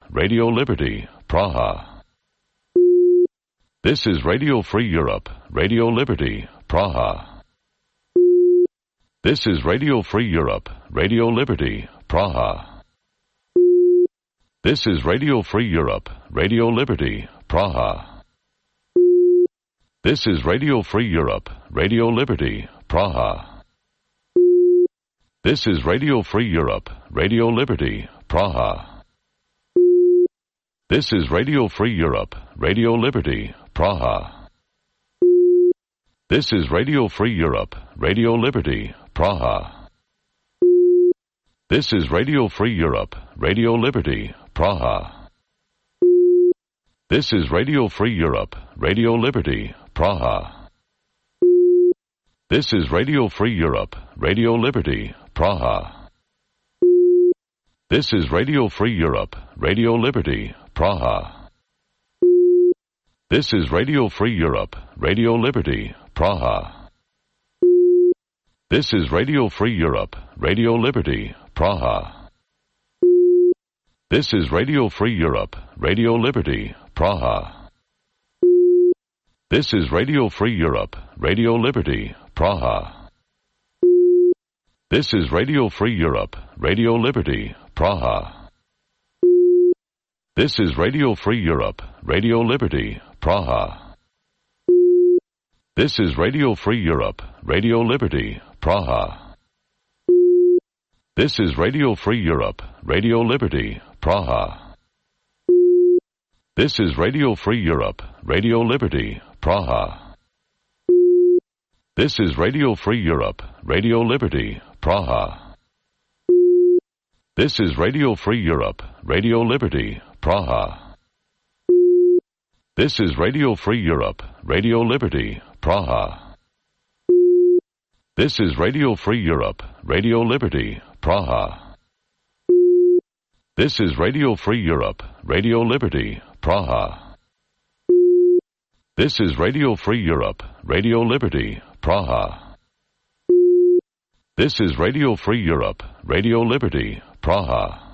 Radio Liberty, Praha. This is Radio Free Europe, Radio Liberty, Praha. This is Radio Free Europe, Radio Liberty, Praha. This is Radio Free Europe, Radio Liberty, Praha. This is Radio Free Europe, Radio Liberty, Praha. This is Radio Free Europe, Radio Liberty, Praha. This is Radio Free Europe, Radio Liberty, Praha. This is Radio Free Europe, Radio Liberty, Praha. This is Radio Free Europe, Radio Liberty, Praha. This is Radio Free Europe, Radio Liberty, Praha. This is Radio Free Europe, Radio Liberty, Praha. This is Radio Free Europe, Radio Liberty, Praha. This is Radio Free Europe, Radio Liberty, Praha. This is Radio Free Europe, Radio Liberty, Praha. This is Radio Free Europe, Radio Liberty, Praha. This is Radio Free Europe, Radio Liberty, Praha. This is Radio Free Europe, Radio Liberty, Praha. This is Radio Free Europe, Radio Liberty, Praha. This is Radio Free Europe, Radio Liberty, Praha. This is Radio Free Europe, Radio Liberty, Praha. This is Radio Free Europe, Radio Liberty, Praha. This is Radio Free Europe, Radio Liberty, Praha. This is Radio Free Europe, Radio Liberty, Praha. This is Radio Free Europe, Radio Liberty, Praha. This is Radio Free Europe, Radio Liberty, Praha. This is Radio Free Europe, Radio Liberty, Praha. This is Radio Free Europe, Radio Liberty, Praha. This is Radio Free Europe, Radio Liberty, Praha.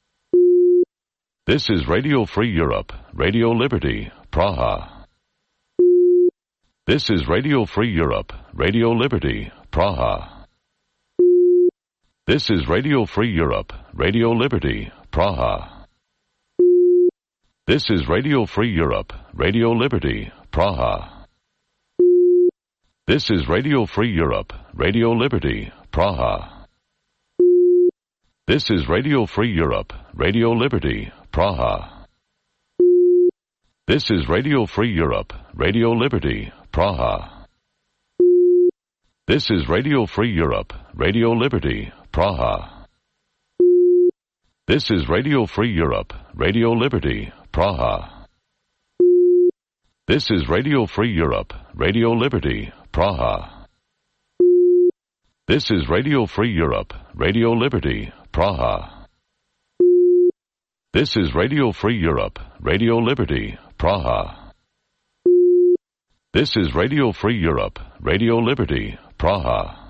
This is Radio Free Europe, Radio Liberty, Praha. This is Radio Free Europe, Radio Liberty, Praha. This is Radio Free Europe, Radio Liberty, Praha. This is Radio Free Europe, Radio Liberty, Praha. This is Radio Free Europe, Radio Liberty, Praha. This is Radio Free Europe, Radio Liberty, Praha. This is Radio Free Europe, Radio Liberty, Praha. This is Radio Free Europe, Radio Liberty, Praha. This is Radio Free Europe, Radio Liberty, Praha. This is Radio Free Europe, Radio Liberty, Praha. This is Radio Free Europe, Radio Liberty, Praha. This is Radio Free Europe, Radio Liberty, Praha. This is Radio Free Europe, Radio Liberty, Praha.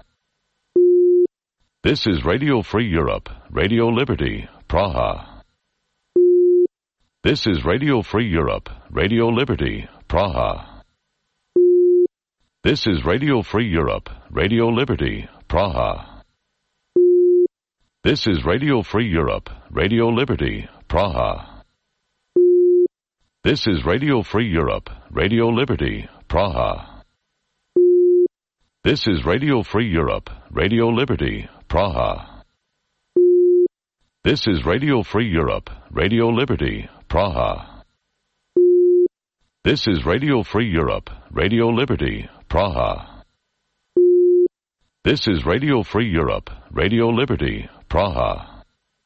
This is Radio Free Europe, Radio Liberty, Praha. This is Radio Free Europe, Radio Liberty, Praha. This is Radio Free Europe, Radio Liberty, Praha. This is Radio Free Europe, Radio Liberty, Praha. This is Radio Free Europe, Radio Liberty, Praha. This is Radio Free Europe, Radio Liberty, Praha. This is Radio Free Europe, Radio Liberty, Praha. This is Radio Free Europe, Radio Liberty, Praha. This is Radio Free Europe, Radio Liberty, Praha.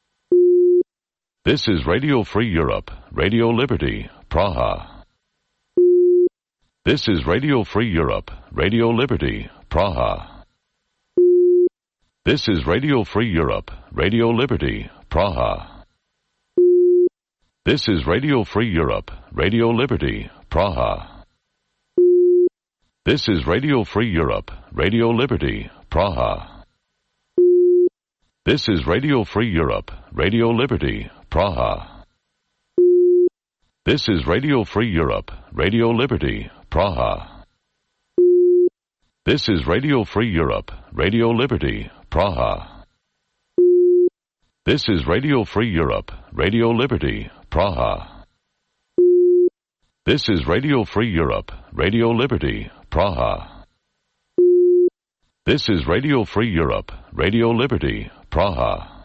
This is Radio Free Europe, Radio Liberty, Praha. This is Radio Free Europe, Radio Liberty, Praha. This is Radio Free Europe, Radio Liberty, Praha. This is Radio Free Europe, Radio Liberty, Praha. This is Radio Free Europe, Radio Liberty, Praha. This is Radio Free Europe, Radio Liberty, Praha. This is Radio Free Europe, Radio Liberty, Praha. This is Radio Free Europe, Radio Liberty, Praha. This is Radio Free Europe, Radio Liberty, Praha. This is Radio Free Europe, Radio Liberty, Praha. This is Radio Free Europe, Radio Liberty, Praha.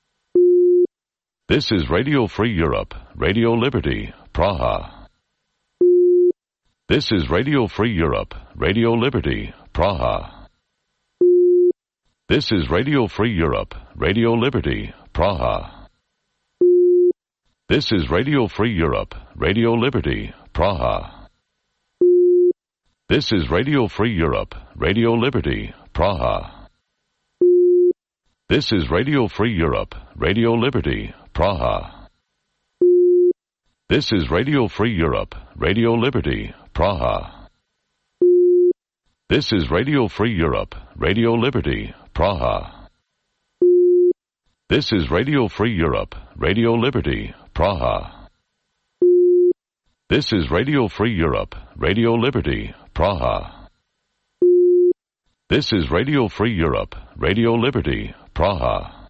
This is Radio Free Europe, Radio Liberty, Praha. This is Radio Free Europe, Radio Liberty, Praha. This is Radio Free Europe, Radio Liberty, Praha. This is Radio Free Europe, Radio Liberty, Praha. This is Radio Free Europe, Radio Liberty, Praha. This is Radio Free Europe, Radio Liberty, Praha. This is Radio Free Europe, Radio Liberty, Praha. This is Radio Free Europe, Radio Liberty, Praha. This is Radio Free Europe, Radio Liberty, Praha. This is Radio Free Europe, Radio Liberty, Praha. This is Radio Free Europe, Radio Liberty, Praha.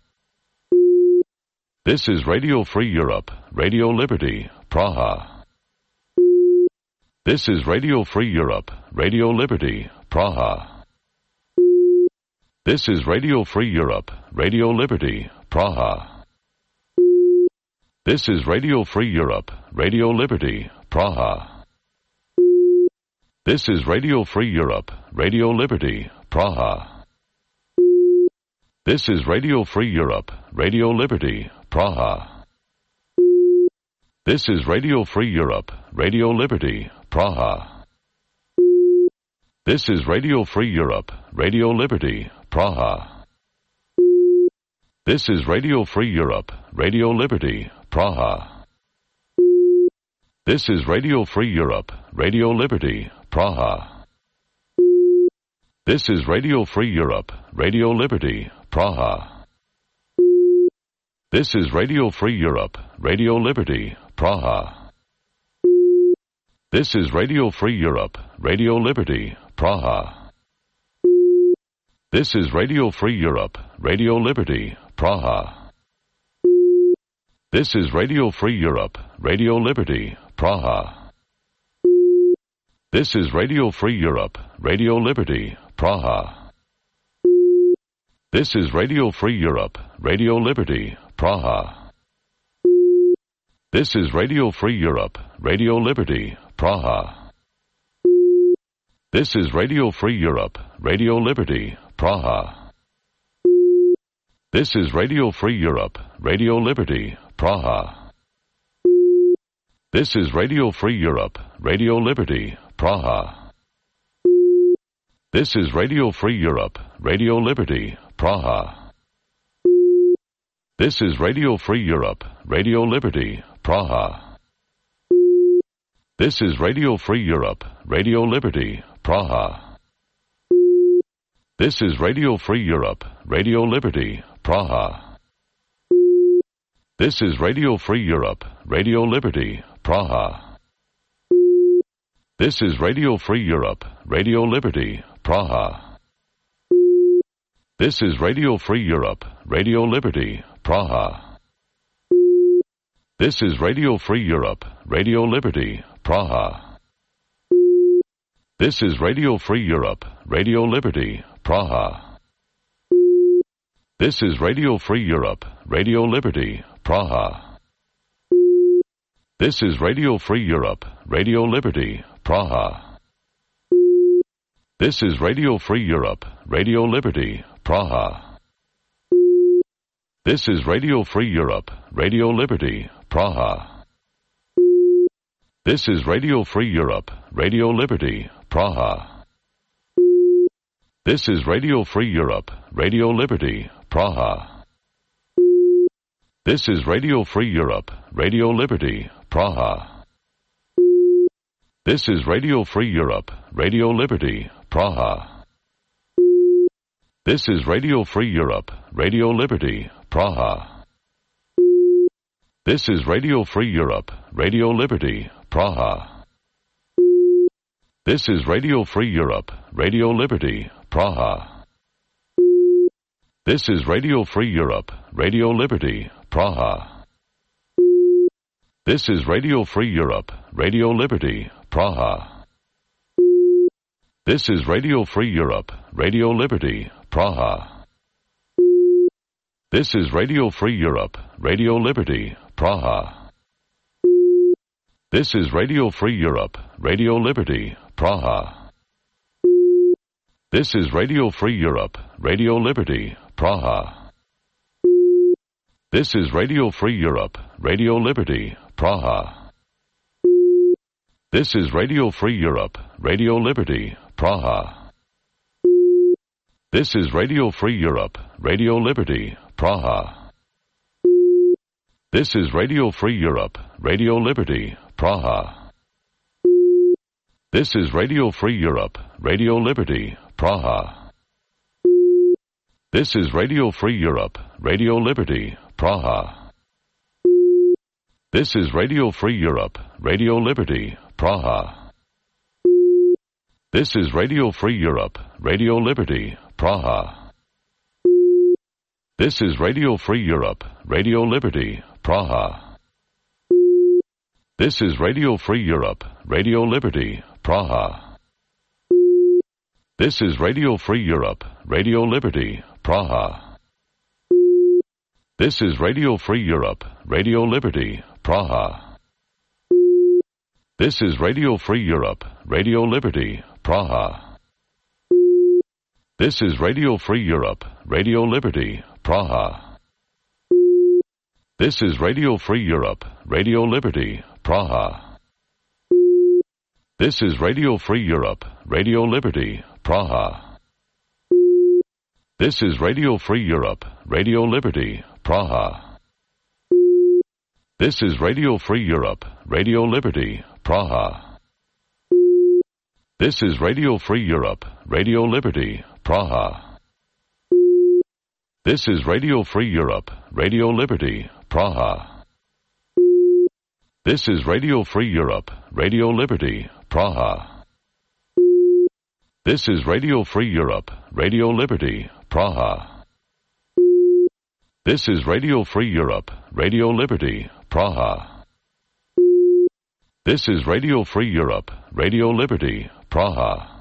This is Radio Free Europe, Radio Liberty, Praha. This is Radio Free Europe, Radio Liberty, Praha. This is Radio Free Europe, Radio Liberty, Praha. This is Radio Free Europe, Radio Liberty, Praha. This is Radio Free Europe, Radio Liberty, Praha. This is Radio Free Europe, Radio Liberty, Praha. This is Radio Free Europe, Radio Liberty, Praha. This is Radio Free Europe, Radio Liberty, Praha. This is Radio Free Europe, Radio Liberty, Praha. This is Radio Free Europe, Radio Liberty, Praha. This is Radio Free Europe, Radio Liberty, Praha. This is Radio Free Europe, Radio Liberty, Praha. This is Radio Free Europe, Radio Liberty, Praha. This is Radio Free Europe, Radio Liberty, Praha. This is Radio Free Europe, Radio Liberty, Praha. This is Radio Free Europe, Radio Liberty, Praha. This is Radio Free Europe, Radio Liberty, Praha. This is Radio Free Europe, Radio Liberty, Praha. This is Radio Free Europe, Radio Liberty, Praha. This is Radio Free Europe, Radio Liberty, Praha. This is Radio Free Europe, Radio Liberty, Praha. This is Radio Free Europe, Radio Liberty, Praha. This is Radio Free Europe, Radio Liberty, Praha. This is Radio Free Europe, Radio Liberty, Praha. This is Radio Free Europe, Radio Liberty, Praha. This is Radio Free Europe, Radio Liberty, Praha. This is Radio Free Europe, Radio Liberty, Praha. This is Radio Free Europe, Radio Liberty, Praha. This is Radio Free Europe, Radio Liberty, Praha. This is Radio Free Europe, Radio Liberty, Praha. This is Radio Free Europe, Radio Liberty, Praha. This is Radio Free Europe, Radio Liberty, Praha. This is Radio Free Europe, Radio Liberty, Praha. This is Radio Free Europe, Radio Liberty, Praha. This is Radio Free Europe, Radio Liberty, Praha. This is Radio Free Europe, Radio Liberty, Praha. This is Radio Free Europe, Radio Liberty, Praha. This is Radio Free Europe, Radio Liberty, Praha. This is Radio Free Europe, Radio Liberty, Praha. This is Radio Free Europe, Radio Liberty, Praha. This is Radio Free Europe, Radio Liberty, Praha. This is Radio Free Europe, Radio Liberty, Praha. This is Radio Free Europe, Radio Liberty, Praha. This is Radio Free Europe, Radio Liberty, Praha. This is Radio Free Europe, Radio Liberty, Praha. This is Radio Free Europe, Radio Liberty, Praha. This is Radio Free Europe, Radio Liberty, Praha. This is Radio Free Europe, Radio Liberty, Praha. This is Radio Free Europe, Radio Liberty, Praha. This is Radio Free Europe, Radio Liberty, Praha. This is Radio Free Europe, Radio Liberty, Praha. This is Radio Free Europe, Radio Liberty, Praha. This is Radio Free Europe, Radio Liberty, Praha. This is Radio Free Europe, Radio Liberty, Praha. This is Radio Free Europe, Radio Liberty, Praha. This is Radio Free Europe, Radio Liberty, Praha. This is Radio Free Europe, Radio Liberty, Praha. This is Radio Free Europe, Radio Liberty, Praha. This is Radio Free Europe, Radio Liberty, Praha. This is Radio Free Europe, Radio Liberty, Praha. This is Radio Free Europe, Radio Liberty, Praha. This is Radio Free Europe, Radio Liberty, Praha. This is Radio Free Europe, Radio Liberty, Praha. This is Radio Free Europe, Radio Liberty, Praha. This is Radio Free Europe, Radio Liberty, Praha. This is Radio Free Europe, Radio Liberty, Praha. This is Radio Free Europe, Radio Liberty, Praha. This is Radio Free Europe, Radio Liberty, Praha. This is Radio Free Europe, Radio Liberty, Praha. This is Radio Free Europe, Radio Liberty, Praha. This is Radio Free Europe, Radio Liberty, Praha.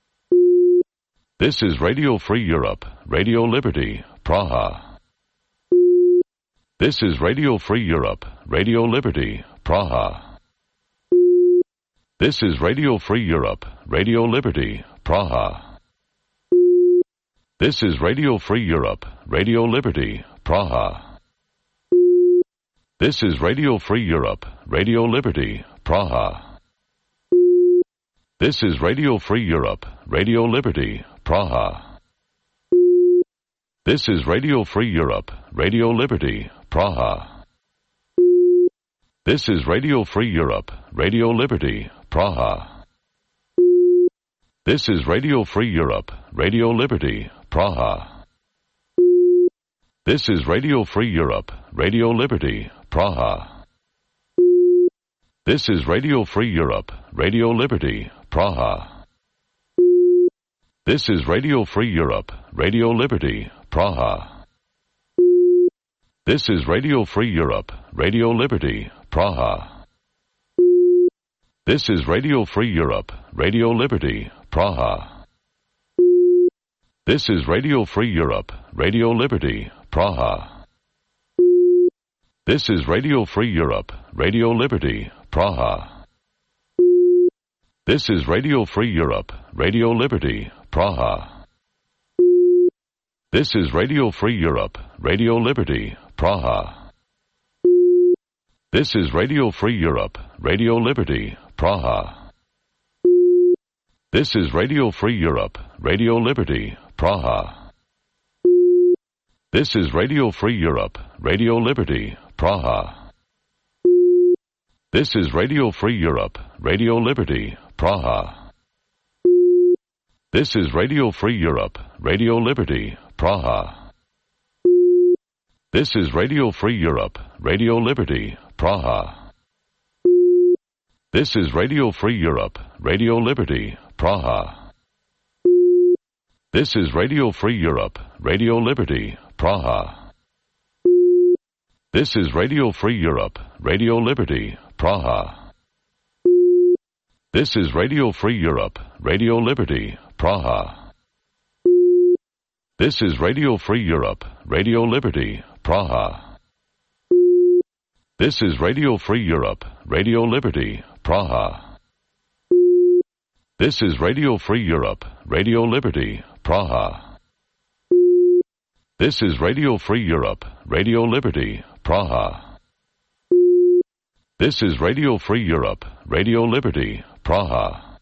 This is Radio Free Europe, Radio Liberty, Praha. This is Radio Free Europe, Radio Liberty, Praha. This is Radio Free Europe, Radio Liberty, Praha. This is Radio Free Europe, Radio Liberty, Praha. This is Radio Free Europe, Radio Liberty, Praha. This is Radio Free Europe, Radio Liberty, Praha. This is Radio Free Europe, Radio Liberty, Praha. This is Radio Free Europe, Radio Liberty, Praha. This is Radio Free Europe, Radio Liberty, Praha. This is Radio Free Europe, Radio Liberty, Praha. This is Radio Free Europe, Radio Liberty, Praha. This is Radio Free Europe, Radio Liberty, Praha. This is Radio Free Europe, Radio Liberty, Praha. This is Radio Free Europe, Radio Liberty, Praha. This is Radio Free Europe, Radio Liberty, Praha. This is Radio Free Europe, Radio Liberty, Praha. This is Radio Free Europe, Radio Liberty, Praha. This is Radio Free Europe, Radio Liberty, Praha. This is Radio Free Europe, Radio Liberty, Praha. This is Radio Free Europe, Radio Liberty, Praha. This is Radio Free Europe, Radio Liberty, Praha. This is Radio Free Europe, Radio Liberty, Praha. This is Radio Free Europe, Radio Liberty, Praha. This is Radio Free Europe, Radio Liberty, Praha. This is Radio Free Europe, Radio Liberty, Praha. This is Radio Free Europe, Radio Liberty, Praha. This is Radio Free Europe, Radio Liberty, Praha. This is Radio Free Europe, Radio Liberty, Praha. This is Radio Free Europe, Radio Liberty, Praha. This is Radio Free Europe, Radio Liberty, Praha. This is Radio Free Europe, Radio Liberty, Praha. This is Radio Free Europe, Radio Liberty, Praha. This is Radio Free Europe, Radio Liberty, Praha.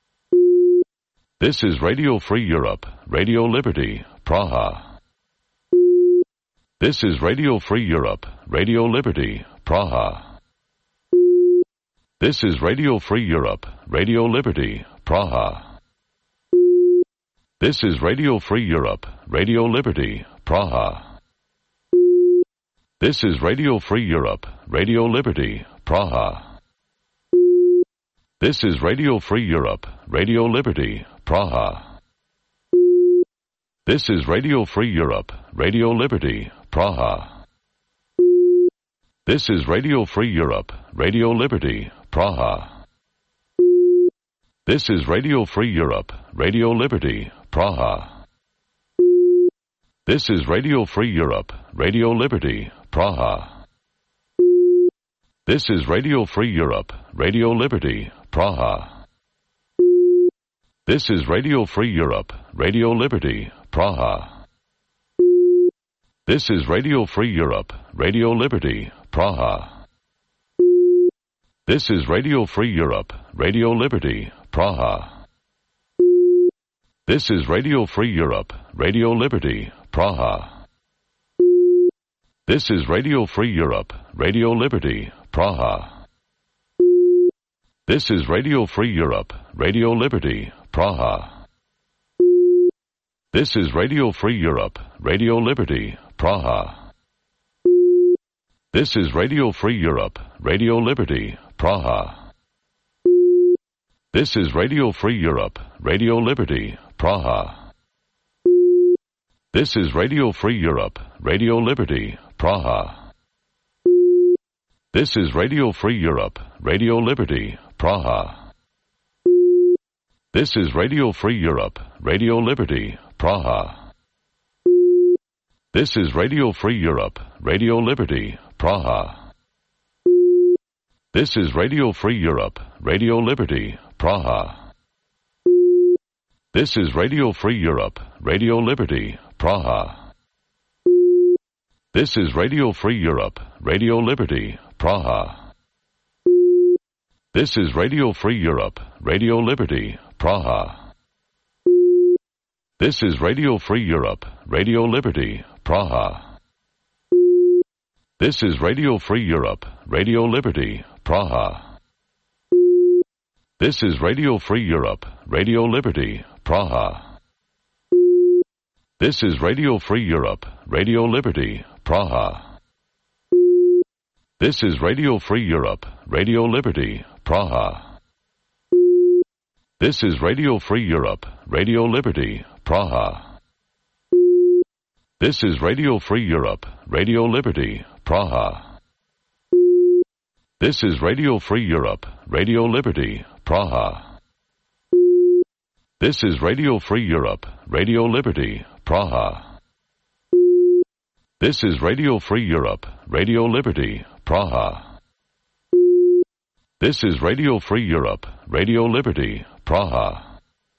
This is Radio Free Europe, Radio Liberty, Praha. This is Radio Free Europe, Radio Liberty, Praha. This is Radio Free Europe, Radio Liberty, Praha. This is Radio Free Europe, Radio Liberty, Praha. This is Radio Free Europe, Radio Liberty, Praha. This is Radio Free Europe, Radio Liberty, Praha. This is Radio Free Europe, Radio Liberty, Praha. This is Radio Free Europe, Radio Liberty, Praha. This is Radio Free Europe, Radio Liberty, Praha. This is Radio Free Europe, Radio Liberty, Praha. This is Radio Free Europe, Radio Liberty, Praha. This is Radio Free Europe, Radio Liberty, Praha. This is Radio Free Europe, Radio Liberty, Praha. This is Radio Free Europe, Radio Liberty, Praha. This is Radio Free Europe, Radio Liberty, Praha. This is Radio Free Europe, Radio Liberty, Praha. This is Radio Free Europe, Radio Liberty, Praha. This is Radio Free Europe, Radio Liberty, Praha. This is Radio Free Europe, Radio Liberty, Praha. This is Radio Free Europe, Radio Liberty, Praha. This is Radio Free Europe, Radio Liberty, Praha. This is Radio Free Europe, Radio Liberty, Praha. This is Radio Free Europe, Radio Liberty, Praha. This is Radio Free Europe, Radio Liberty, Praha. This is Radio Free Europe, Radio Liberty, Praha. This is Radio Free Europe, Radio Liberty, Praha. This is Radio Free Europe, Radio Liberty, Praha. This is Radio Free Europe, Radio Liberty, Praha. This is Radio Free Europe, Radio Liberty, Praha. This is Radio Free Europe, Radio Liberty, Praha. This is Radio Free Europe, Radio Liberty, Praha. This is Radio Free Europe, Radio Liberty, Praha. This is Radio Free Europe, Radio Liberty, Praha. This is Radio Free Europe, Radio Liberty, Praha. This is Radio Free Europe, Radio Liberty, Praha. This is Radio Free Europe, Radio Liberty, Praha. This is Radio Free Europe, Radio Liberty, Praha. This is Radio Free Europe, Radio Liberty, Praha. This is Radio Free Europe, Radio Liberty, Praha.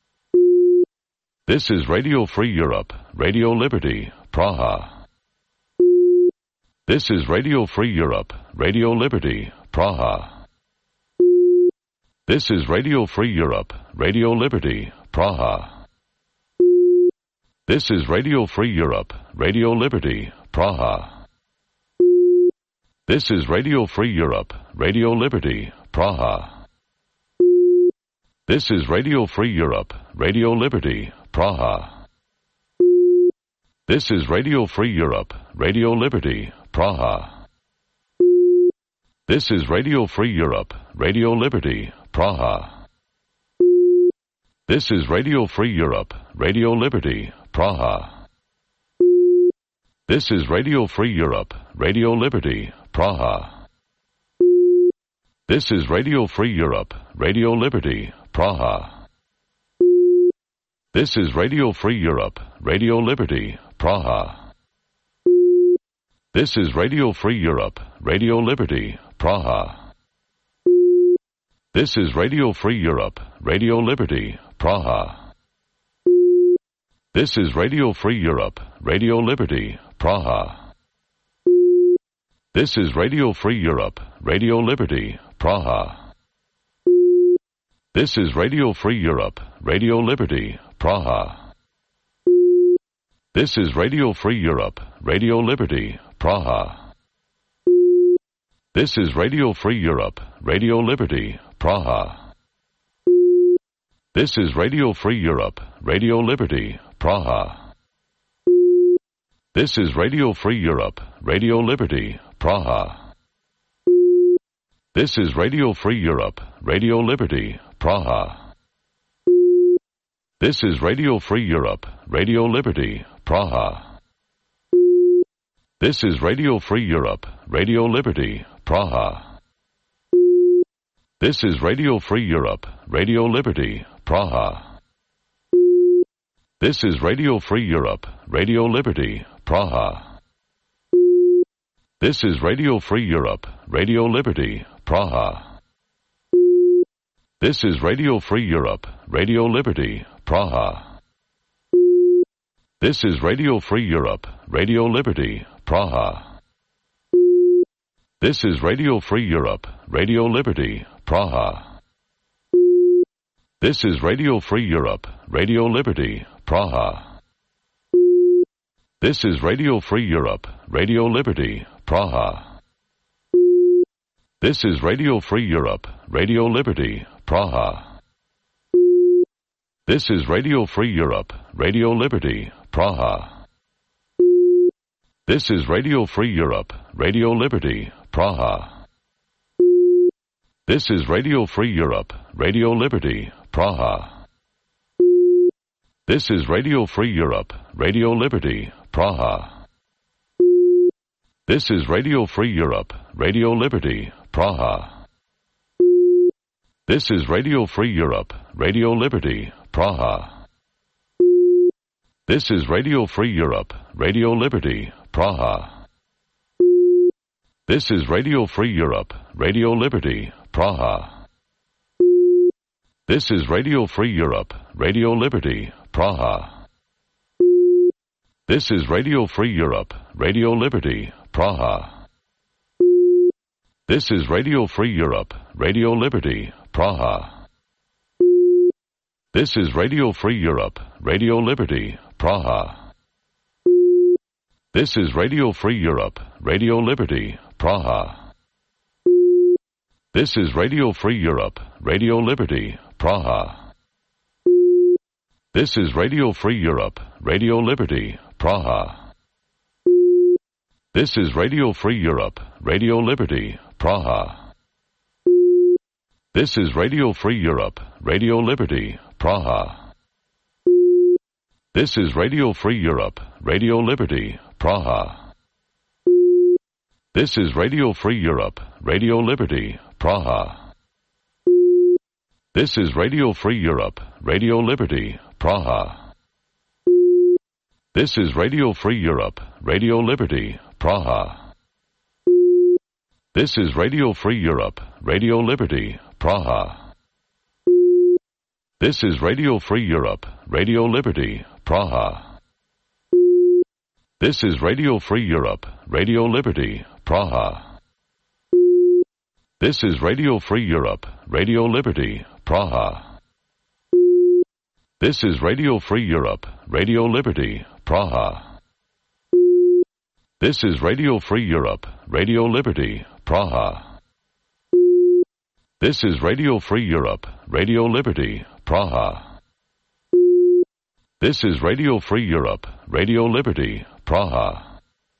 This is Radio Free Europe, Radio Liberty, Praha. This is Radio Free Europe, Radio Liberty, Praha. This is Radio Free Europe, Radio Liberty, Praha. This is Radio Free Europe, Radio Liberty, Praha. This is Radio Free Europe, Radio Liberty, Praha. This is Radio Free Europe, Radio Liberty, Praha. This is Radio Free Europe, Radio Liberty, Praha. This is Radio Free Europe, Radio Liberty, Praha. This is Radio Free Europe, Radio Liberty, Praha. This is Radio Free Europe, Radio Liberty, Praha. This is Radio Free Europe, Radio Liberty, Praha. This is Radio Free Europe, Radio Liberty, Praha. This is Radio Free Europe, Radio Liberty, Praha. This is Radio Free Europe, Radio Liberty, Praha. This is Radio Free Europe, Radio Liberty, Praha. This is Radio Free Europe, Radio Liberty, Praha. This is Radio Free Europe, Radio Liberty, Praha. This is Radio Free Europe, Radio Liberty, Praha. This is Radio Free Europe, Radio Liberty, Praha. This is Radio Free Europe, Radio Liberty, Praha. This is Radio Free Europe, Radio Liberty, Praha. This is Radio Free Europe, Radio Liberty, Praha. This is Radio Free Europe, Radio Liberty, Praha. This is Radio Free Europe, Radio Liberty, Praha. This is Radio Free Europe, Radio Liberty, Praha. This is Radio Free Europe, Radio Liberty, Praha. This is Radio Free Europe, Radio Liberty, Praha. This is Radio Free Europe, Radio Liberty, Praha. This is Radio Free Europe, Radio Liberty, Praha. This is Radio Free Europe, Radio Liberty, Praha. This is Radio Free Europe, Radio Liberty, Praha. This is Radio Free Europe, Radio Liberty, Praha. This is Radio Free Europe, Radio Liberty, Praha. This is Radio Free Europe, Radio Liberty, Praha. This is Radio Free Europe, Radio Liberty, Praha. This is Radio Free Europe, Radio Liberty, Praha. This is Radio Free Europe, Radio Liberty, Praha. This is Radio Free Europe, Radio Liberty, Praha. This is Radio Free Europe, Radio Liberty, Praha. This is Radio Free Europe, Radio Liberty, Praha. This is Radio Free Europe, Radio Liberty, Praha. This is Radio Free Europe, Radio Liberty, Praha. This is Radio Free Europe, Radio Liberty, Praha. This is Radio Free Europe, Radio Liberty, Praha. This is Radio Free Europe, Radio Liberty, Praha. This is Radio Free Europe, Radio Liberty, Praha. This is Radio Free Europe, Radio Liberty, Praha. This is Radio Free Europe, Radio Liberty, Praha. This is Radio Free Europe, Radio Liberty, Praha. This is Radio Free Europe, Radio Liberty, Praha. This is Radio Free Europe, Radio Liberty, Praha. This is Radio Free Europe, Radio Liberty, Praha. This is Radio Free Europe, Radio Liberty, Praha. This is Radio Free Europe, Radio Liberty, Praha. This is Radio Free Europe, Radio Liberty, Praha. This is Radio Free Europe, Radio Liberty, Praha. This is Radio Free Europe, Radio Liberty, Praha. This is Radio Free Europe, Radio Liberty, Praha. This is Radio Free Europe, Radio Liberty, Praha. This is Radio Free Europe, Radio Liberty, Praha. This is Radio Free Europe, Radio Liberty, Praha. This is Radio Free Europe, Radio Liberty, Praha.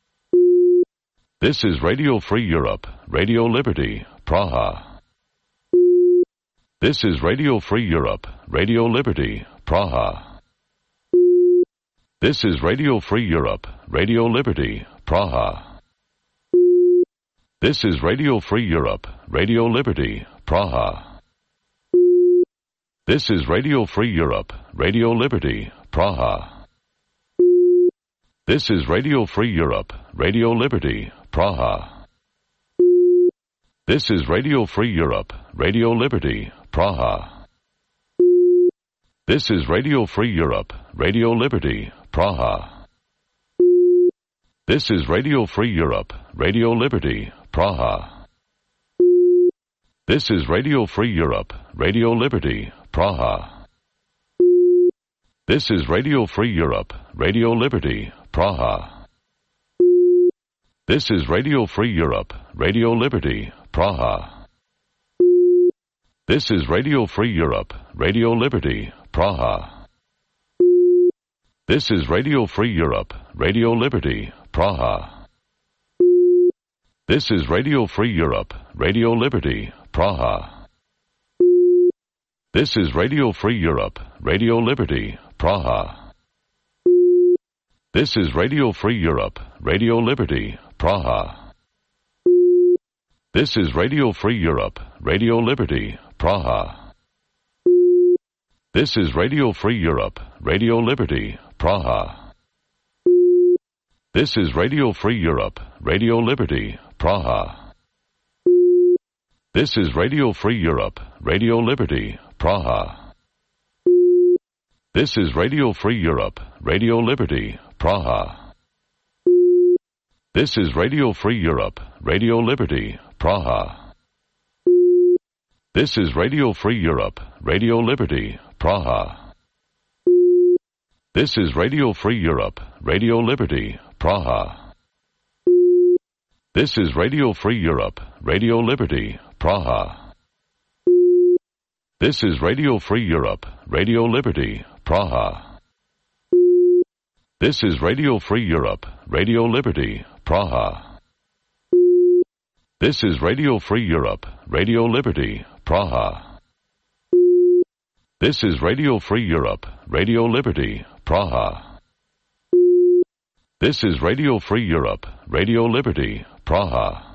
This is Radio Free Europe, Radio Liberty, Praha. This is Radio Free Europe, Radio Liberty, Praha. This is Radio Free Europe, Radio Liberty, Praha. This is Radio Free Europe, Radio Liberty, Praha. This is Radio Free Europe, Radio Liberty, Praha. This is Radio Free Europe, Radio Liberty, Praha. This is Radio Free Europe, Radio Liberty, Praha. This is Radio Free Europe, Radio Liberty, Praha. This is Radio Free Europe, Radio Liberty, Praha. This is Radio Free Europe, Radio Liberty, Praha. This is Radio Free Europe, Radio Liberty, Praha. This is Radio Free Europe, Radio Liberty, Praha. This is Radio Free Europe, Radio Liberty, Praha. This is Radio Free Europe, Radio Liberty, Praha. This is Radio Free Europe, Radio Liberty, Praha. This is Radio Free Europe, Radio Liberty, Praha. This is Radio Free Europe, Radio Liberty, Praha. This is Radio Free Europe, Radio Liberty, Praha. This is Radio Free Europe, Radio Liberty, Praha. This is Radio Free Europe, Radio Liberty, Praha. This is Radio Free Europe, Radio Liberty, Praha. This is Radio Free Europe, Radio Liberty, Praha. This is Radio Free Europe, Radio Liberty, Praha. This is Radio Free Europe, Radio Liberty, Praha. This is Radio Free Europe, Radio Liberty, Praha. This is Radio Free Europe, Radio Liberty, Praha. This is Radio Free Europe, Radio Liberty, Praha. This is Radio Free Europe, Radio Liberty, Praha. This is Radio Free Europe, Radio Liberty, Praha. This is Radio Free Europe, Radio Liberty, Praha. This is Radio Free Europe, Radio Liberty, Praha.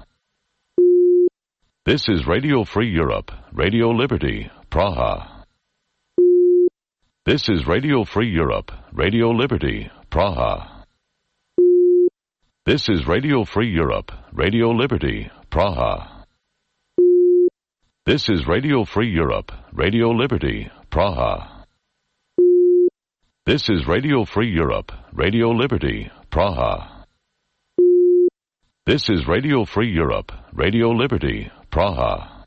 This is Radio Free Europe, Radio Liberty, Praha. This is Radio Free Europe, Radio Liberty, Praha. This is Radio Free Europe, Radio Liberty, Praha. This is Radio Free Europe, Radio Liberty, Praha. This is Radio Free Europe, Radio Liberty, Praha. This is Radio Free Europe, Radio Liberty, Praha.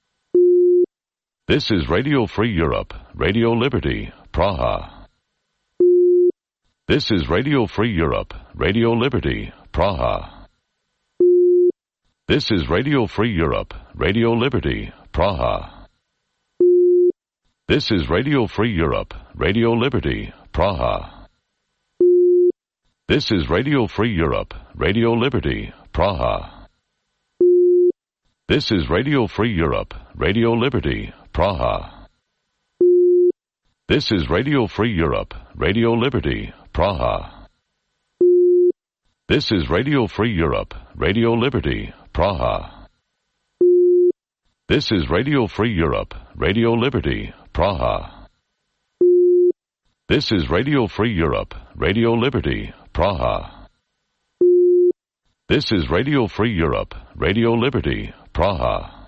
This is Radio Free Europe, Radio Liberty, Praha. This is Radio Free Europe, Radio Liberty, Praha. This is Radio Free Europe, Radio Liberty, Praha. This is Radio Free Europe, Radio Liberty, Praha. This is Radio Free Europe, Radio Liberty, Praha. This is Radio Free Europe, Radio Liberty, Praha. This is Radio Free Europe, Radio Liberty, Praha. This is Radio Free Europe, Radio Liberty, Praha. This is Radio Free Europe, Radio Liberty, Praha. This is Radio Free Europe, Radio Liberty, Praha. This is Radio Free Europe, Radio Liberty, Praha.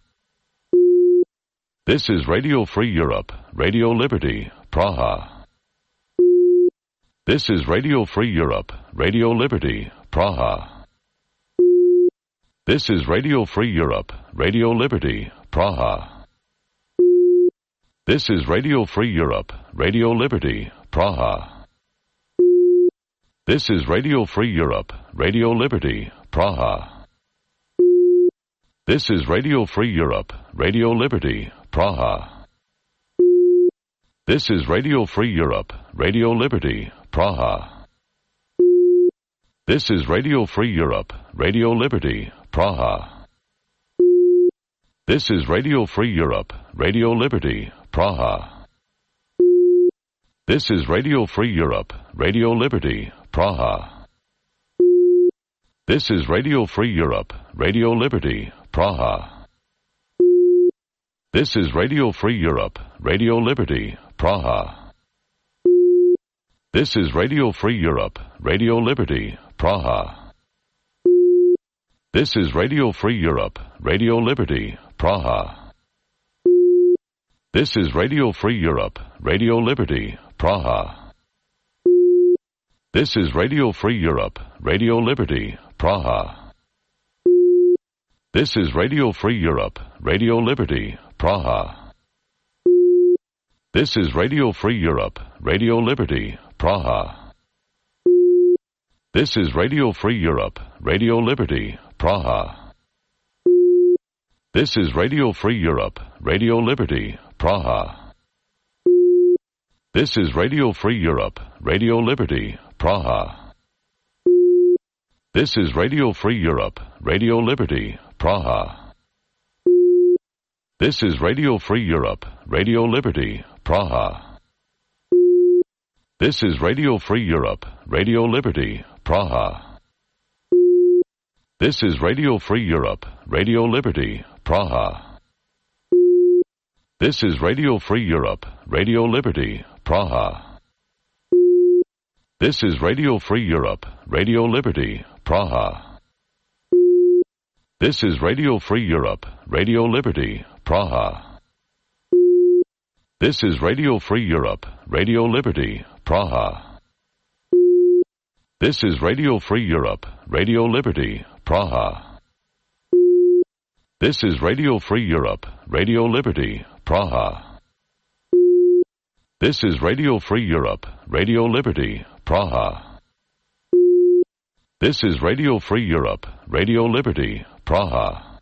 This is Radio Free Europe, Radio Liberty, Praha. This is Radio Free Europe, Radio Liberty, Praha. This is Radio Free Europe, Radio Liberty, Praha. This is Radio Free Europe, Radio Liberty, Praha. This is Radio Free Europe, Radio Liberty, Praha. This is Radio Free Europe, Radio Liberty, Praha. This is Radio Free Europe, Radio Liberty, Praha. This is Radio Free Europe, Radio Liberty, Praha. This is Radio Free Europe, Radio Liberty, Praha. This is Radio Free Europe, Radio Liberty, Praha. This is Radio Free Europe, Radio Liberty, Praha. This is Radio Free Europe, Radio Liberty, Praha. This is Radio Free Europe, Radio Liberty, Praha. This is Radio Free Europe, Radio Liberty, Praha. This is Radio Free Europe, Radio Liberty, Praha. This is Radio Free Europe, Radio Liberty, Praha. This is Radio Free Europe, Radio Liberty, Praha. This is Radio Free Europe, Radio Liberty, Praha. This is Radio Free Europe, Radio Liberty, Praha. This is Radio Free Europe, Radio Liberty, Praha. This is Radio Free Europe, Radio Liberty, Praha. This is Radio Free Europe, Radio Liberty, Praha. This is Radio Free Europe, Radio Liberty, Praha. This is Radio Free Europe, Radio Liberty, Praha. This is Radio Free Europe, Radio Liberty, Praha. This is Radio Free Europe, Radio Liberty, Praha. This is Radio Free Europe, Radio Liberty, Praha. This is Radio Free Europe, Radio Liberty, Praha. This is Radio Free Europe, Radio Liberty, Praha. This is Radio Free Europe, Radio Liberty, Praha. This is Radio Free Europe, Radio Liberty, Praha. This is Radio Free Europe, Radio Liberty, Praha. This is Radio Free Europe, Radio Liberty, Praha.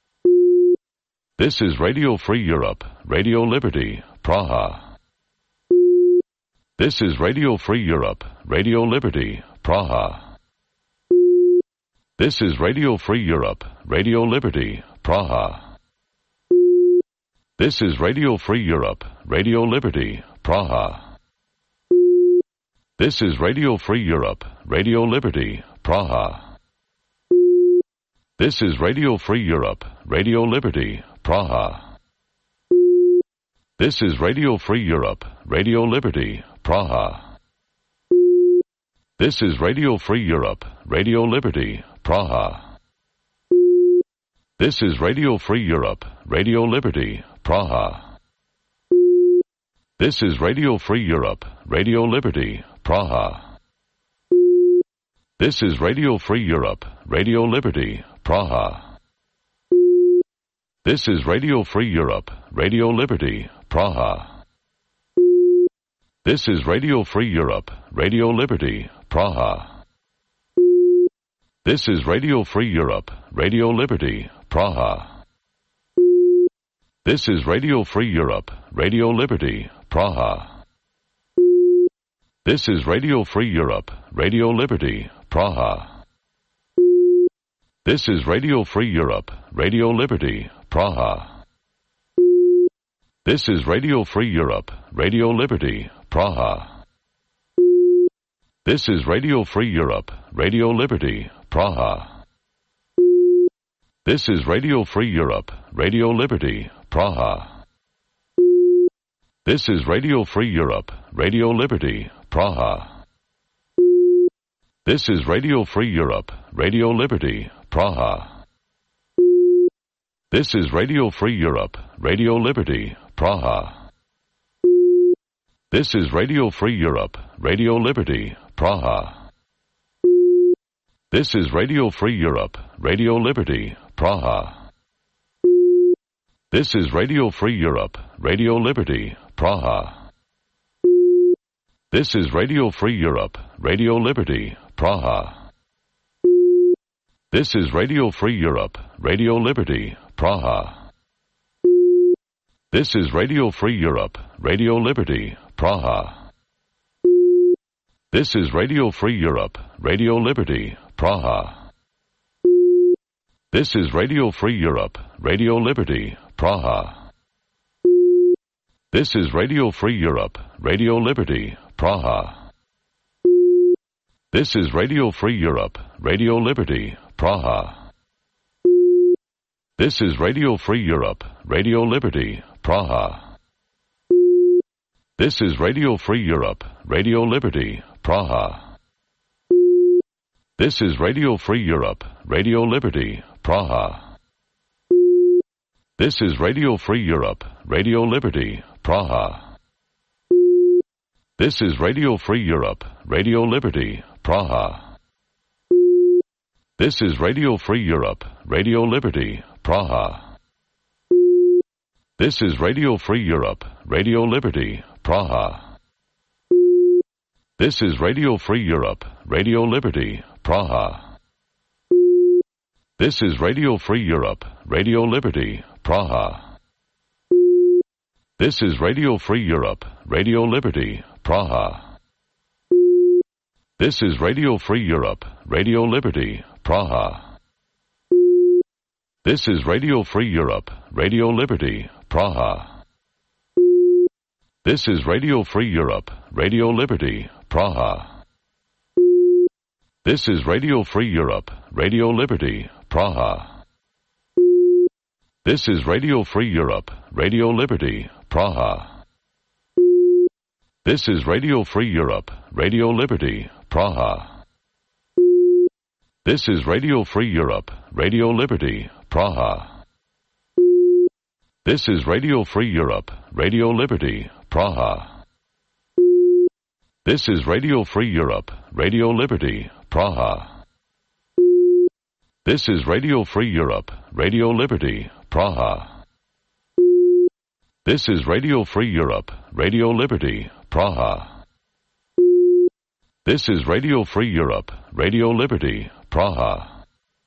This is Radio Free Europe, Radio Liberty, Praha. This is Radio Free Europe, Radio Liberty, Praha. This is Radio Free Europe, Radio Liberty, Praha. This is Radio Free Europe, Radio Liberty, Praha. This is Radio Free Europe, Radio Liberty, Praha. This is Radio Free Europe, Radio Liberty, Praha. This is Radio Free Europe, Radio Liberty, Praha. This is Radio Free Europe, Radio Liberty, Praha. This is Radio Free Europe, Radio Liberty, Praha. This is Radio Free Europe, Radio Liberty, Praha. This is Radio Free Europe, Radio Liberty, Praha. This is Radio Free Europe, Radio Liberty, Praha. This is Radio Free Europe, Radio Liberty, Praha. This is Radio Free Europe, Radio Liberty, Praha. This is Radio Free Europe, Radio Liberty, Praha. This is Radio Free Europe, Radio Liberty, Praha. This is Radio Free Europe, Radio Liberty, Praha. This is Radio Free Europe, Radio Liberty, Praha. This is Radio Free Europe, Radio Liberty, Praha. This is Radio Free Europe, Radio Liberty, Praha. This is Radio Free Europe, Radio Liberty, Praha. This is Radio Free Europe, Radio Liberty, Praha. This is Radio Free Europe, Radio Liberty, Praha. This is Radio Free Europe, Radio Liberty, Praha. This is Radio Free Europe, Radio Liberty, Praha. This is Radio Free Europe, Radio Liberty, Praha. This is Radio Free Europe, Radio Liberty, Praha. This is Radio Free Europe, Radio Liberty, Praha. This is Radio Free Europe, Radio Liberty, Praha. This is Radio Free Europe, Radio Liberty, Praha. This is Radio Free Europe, Radio Liberty, Praha. This is Radio Free Europe, Radio Liberty, Praha. This is Radio Free Europe, Radio Liberty, Praha. This is Radio Free Europe, Radio Liberty, Praha. This is Radio Free Europe, Radio Liberty, Praha. This is Radio Free Europe, Radio Liberty, Praha. This is Radio Free Europe, Radio Liberty, Praha. This is Radio Free Europe, Radio Liberty, Praha. This is Radio Free Europe, Radio Liberty, Praha. This is Radio Free Europe, Radio Liberty, Praha. This is Radio Free Europe, Radio Liberty, Praha. This is Radio Free Europe, Radio Liberty, Praha. This is Radio Free Europe, Radio Liberty, Praha. This is Radio Free Europe, Radio Liberty, Praha. This is Radio Free Europe, Radio Liberty, Praha. This is Radio Free Europe, Radio Liberty, Praha. This is Radio Free Europe, Radio Liberty, Praha. This is Radio Free Europe, Radio Liberty, Praha. This is Radio Free Europe, Radio Liberty, Praha. This is Radio Free Europe, Radio Liberty, Praha. This is Radio Free Europe, Radio Liberty, Praha. This is Radio Free Europe, Radio Liberty, Praha. This is Radio Free Europe, Radio Liberty, Praha. This is Radio Free Europe, Radio Liberty, Praha. This is Radio Free Europe, Radio Liberty, Praha.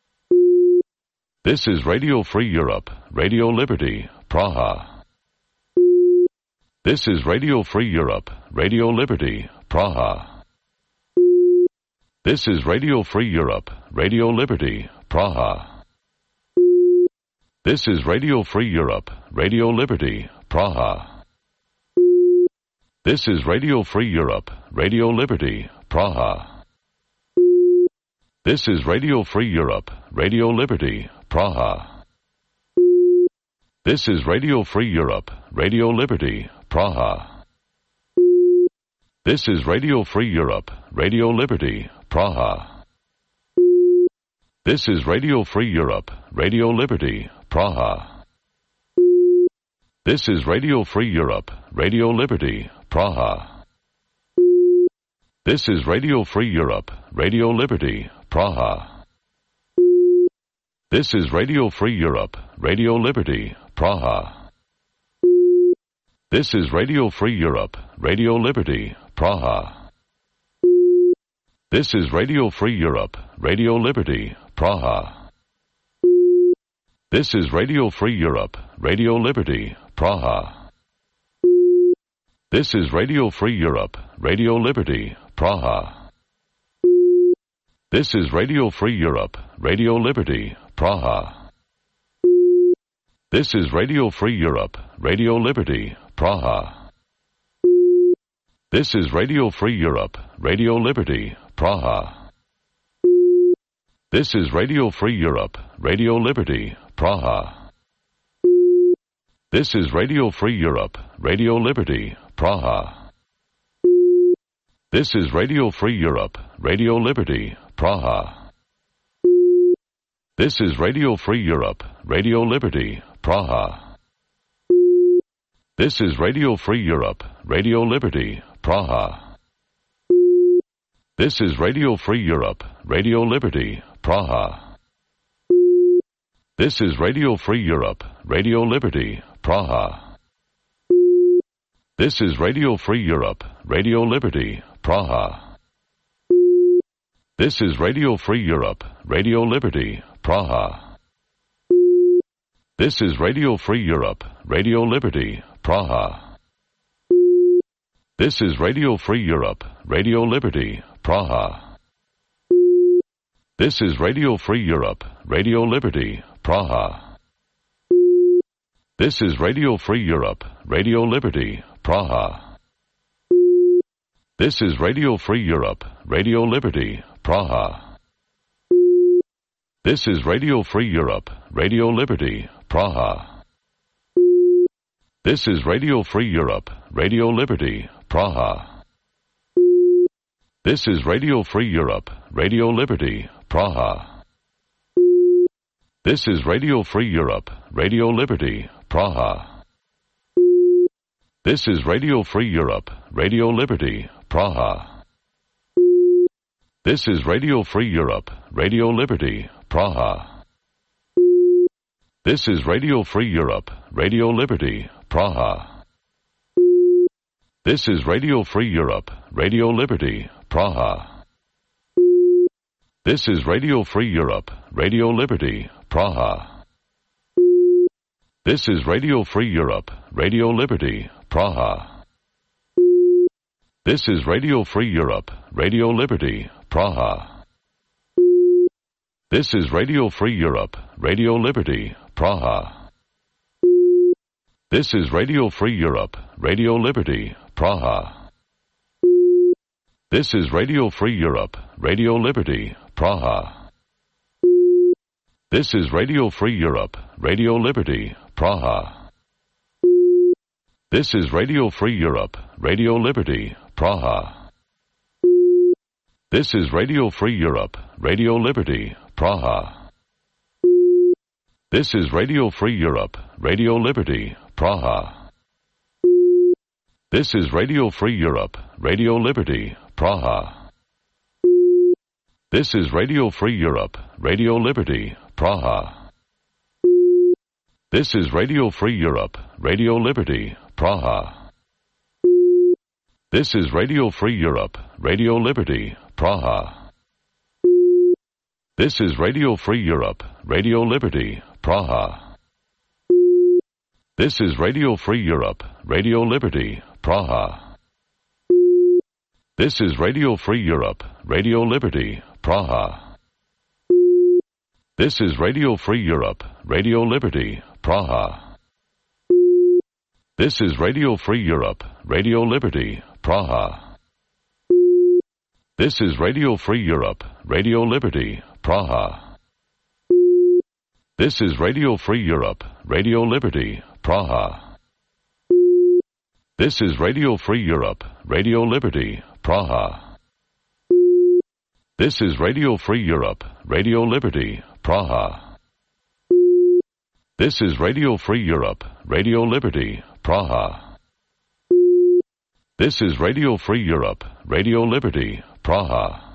This is Radio Free Europe, Radio Liberty, Praha. This is Radio Free Europe, Radio Liberty, Praha. This is Radio Free Europe, Radio Liberty, Praha. This is Radio Free Europe, Radio Liberty, Praha. This is Radio Free Europe, Radio Liberty, Praha. This is Radio Free Europe, Radio Liberty, Praha. This is Radio Free Europe, Radio Liberty, Praha. This is Radio Free Europe, Radio Liberty, Praha. This is Radio Free Europe, Radio Liberty, Praha. This is Radio Free Europe, Radio Liberty, Praha. This is Radio Free Europe, Radio Liberty, Praha. This is Radio Free Europe, Radio Liberty, Praha. This is Radio Free Europe, Radio Liberty, Praha. This is Radio Free Europe, Radio Liberty, Praha. This is Radio Free Europe, Radio Liberty, Praha. This is Radio Free Europe, Radio Liberty, Praha. This is Radio Free Europe, Radio Liberty, Praha. This is Radio Free Europe, Radio Liberty, Praha. This is Radio Free Europe, Radio Liberty, Praha. This is Radio Free Europe, Radio Liberty, Praha. This is Radio Free Europe, Radio Liberty, Praha. This is Radio Free Europe, Radio Liberty, Praha. This is Radio Free Europe, Radio Liberty, Praha. This is Radio Free Europe, Radio Liberty, Praha. This is Radio Free Europe, Radio Liberty, Praha. This is Radio Free Europe, Radio Liberty, Praha. This is Radio Free Europe, Radio Liberty, Praha. This is Radio Free Europe, Radio Liberty, Praha. This is Radio Free Europe, Radio Liberty, Praha. This is Radio Free Europe, Radio Liberty, Praha. This is Radio Free Europe, Radio Liberty, Praha. This is Radio Free Europe, Radio Liberty, Praha. This is Radio Free Europe, Radio Liberty, Praha. This is Radio Free Europe, Radio Liberty, Praha. This is Radio Free Europe, Radio Liberty, Praha. This is Radio Free Europe, Radio Liberty, Praha. This is Radio Free Europe, Radio Liberty, Praha. This is Radio Free Europe, Radio Liberty, Praha. This is Radio Free Europe, Radio Liberty, Praha. This is Radio Free Europe, Radio Liberty, Praha. This is Radio Free Europe, Radio Liberty, Praha. This is Radio Free Europe, Radio Liberty, Praha. This is Radio Free Europe, Radio Liberty, Praha. This is Radio Free Europe, Radio Liberty, Praha. This is Radio Free Europe, Radio Liberty, Praha. This is Radio Free Europe, Radio Liberty, Praha. This is Radio Free Europe, Radio Liberty, Praha. This is Radio Free Europe, Radio Liberty, Praha. This is Radio Free Europe, Radio Liberty, Praha. This is Radio Free Europe, Radio Liberty, Praha. This is Radio Free Europe, Radio Liberty, Praha. This is Radio Free Europe, Radio Liberty, Praha. This is Radio Free Europe, Radio Liberty, Praha. This is Radio Free Europe, Radio Liberty, Praha. This is Radio Free Europe, Radio Liberty, Praha. This is Radio Free Europe, Radio Liberty, Praha. This is Radio Free Europe, Radio Liberty, Praha. This is Radio Free Europe, Radio Liberty, Praha. This is Radio Free Europe, Radio Liberty, Praha. This is Radio Free Europe, Radio Liberty, Praha. This is Radio Free Europe, Radio Liberty, Praha. This is Radio Free Europe, Radio Liberty, Praha. This is Radio Free Europe, Radio Liberty, Praha. This is Radio Free Europe, Radio Liberty, Praha. This is Radio Free Europe, Radio Liberty, Praha. This is Radio Free Europe, Radio Liberty, Praha.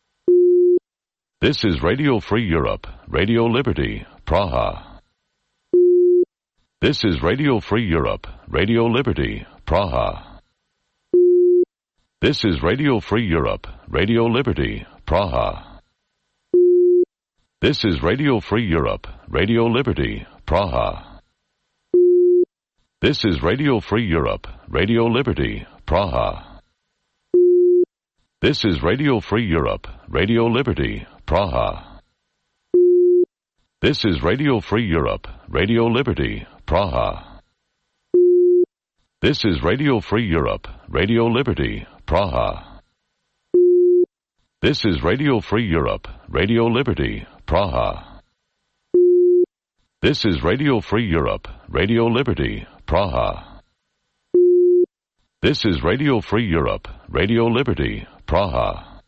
This is Radio Free Europe, Radio Liberty, Praha. This is Radio Free Europe, Radio Liberty, Praha. This is Radio Free Europe, Radio Liberty, Praha. This is Radio Free Europe, Radio Liberty, Praha. This is Radio Free Europe, Radio Liberty, Praha. This is Radio Free Europe, Radio Liberty, Praha. This is Radio Free Europe, Radio Liberty, Praha. This is Radio Free Europe, Radio Liberty, Praha. This is Radio Free Europe, Radio Liberty, Praha. This is Radio Free Europe, Radio Liberty, Praha. This is Radio Free Europe, Radio Liberty, Praha.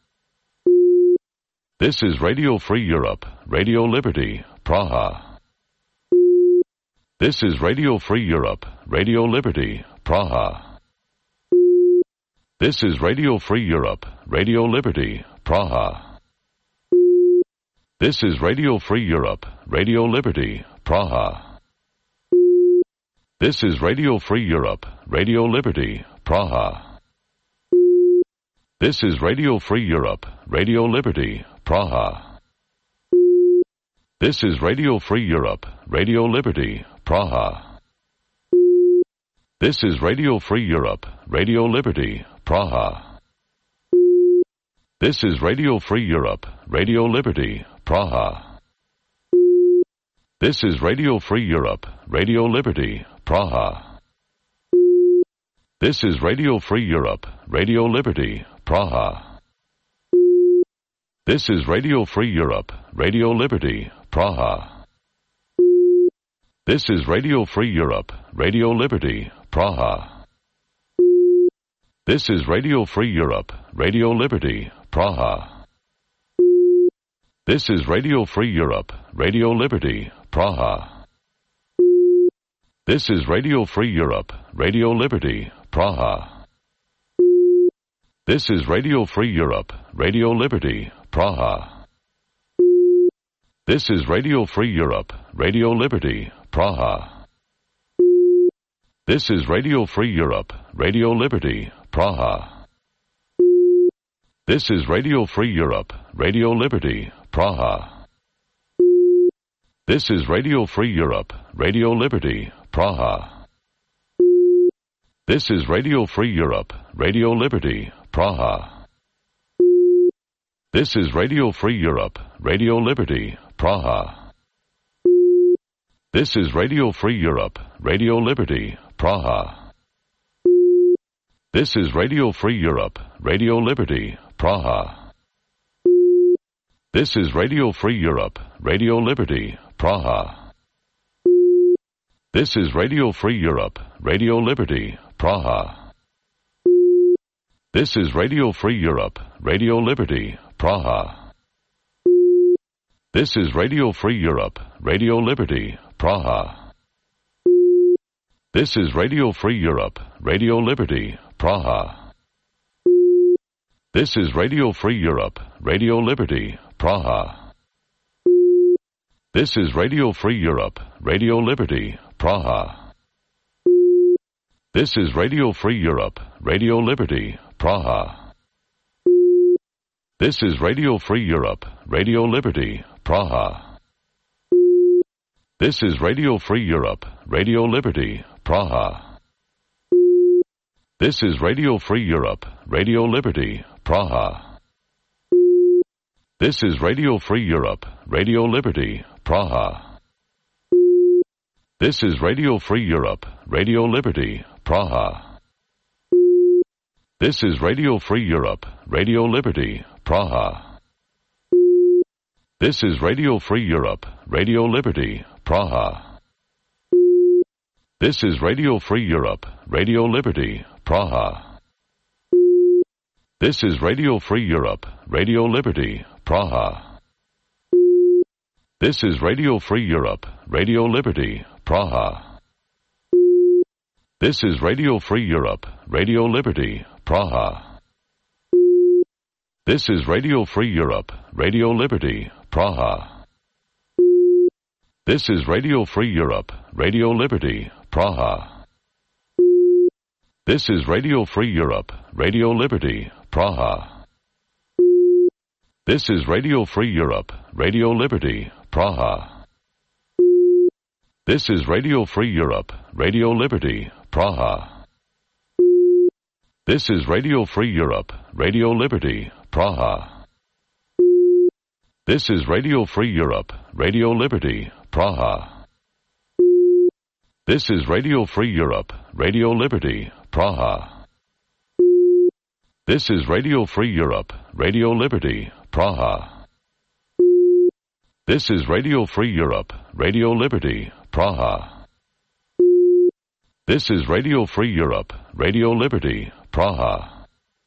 This is Radio Free Europe, Radio Liberty, Praha. This is Radio Free Europe, Radio Liberty, Praha. This is Radio Free Europe, Radio Liberty, Praha. This is Radio Free Europe, Radio Liberty, Praha. This is Radio Free Europe, Radio Liberty, Praha. This is Radio Free Europe, Radio Liberty, Praha. This is Radio Free Europe, Radio Liberty, Praha. This is Radio Free Europe, Radio Liberty, Praha. This is Radio Free Europe, Radio Liberty, Praha. This is Radio Free Europe, Radio Liberty, Praha. This is Radio Free Europe, Radio Liberty, Praha. This is Radio Free Europe, Radio Liberty, Praha. This is Radio Free Europe, Radio Liberty, Praha. This is Radio Free Europe, Radio Liberty, Praha. This is Radio Free Europe, Radio Liberty, Praha. This is Radio Free Europe, Radio Liberty, Praha. This is Radio Free Europe, Radio Liberty, Praha. This is Radio Free Europe, Radio Liberty, Praha. This is Radio Free Europe, Radio Liberty, Praha. This is Radio Free Europe, Radio Liberty, Praha. This is Radio Free Europe, Radio Liberty, Praha. This is Radio Free Europe, Radio Liberty, Praha. This is Radio Free Europe, Radio Liberty, Praha. This is Radio Free Europe, Radio Liberty, Praha. This is Radio Free Europe, Radio Liberty, Praha. This is Radio Free Europe, Radio Liberty, Praha. This is Radio Free Europe, Radio Liberty, Praha. This is Radio Free Europe, Radio Liberty, Praha. This is Radio Free Europe, Radio Liberty, Praha. This is Radio Free Europe, Radio Liberty, Praha. This is Radio Free Europe, Radio Liberty, Praha. This is Radio Free Europe, Radio Liberty, Praha. This is Radio Free Europe, Radio Liberty, Praha. This is Radio Free Europe, Radio Liberty, Praha. This is Radio Free Europe, Radio Liberty, Praha. This is Radio Free Europe, Radio Liberty, Praha. This is Radio Free Europe, Radio Liberty, Praha. This is Radio Free Europe, Radio Liberty, Praha. This is Radio Free Europe, Radio Liberty, Praha. This is Radio Free Europe, Radio Liberty, Praha. This is Radio Free Europe, Radio Liberty, Praha. This is Radio Free Europe, Radio Liberty, Praha. This is Radio Free Europe, Radio Liberty, Praha. This is Radio Free Europe, Radio Liberty, Praha. This is Radio Free Europe, Radio Liberty, Praha. This is Radio Free Europe, Radio Liberty, Praha. This is Radio Free Europe, Radio Liberty, Praha. This is Radio Free Europe, Radio Liberty, Praha. This is Radio Free Europe, Radio Liberty, Praha. This is Radio Free Europe, Radio Liberty, Praha. This is Radio Free Europe, Radio Liberty, Praha. This is Radio Free Europe, Radio Liberty, Praha. This is Radio Free Europe, Radio Liberty, Praha. This is Radio Free Europe, Radio Liberty, Praha. This is Radio Free Europe, Radio Liberty, Praha.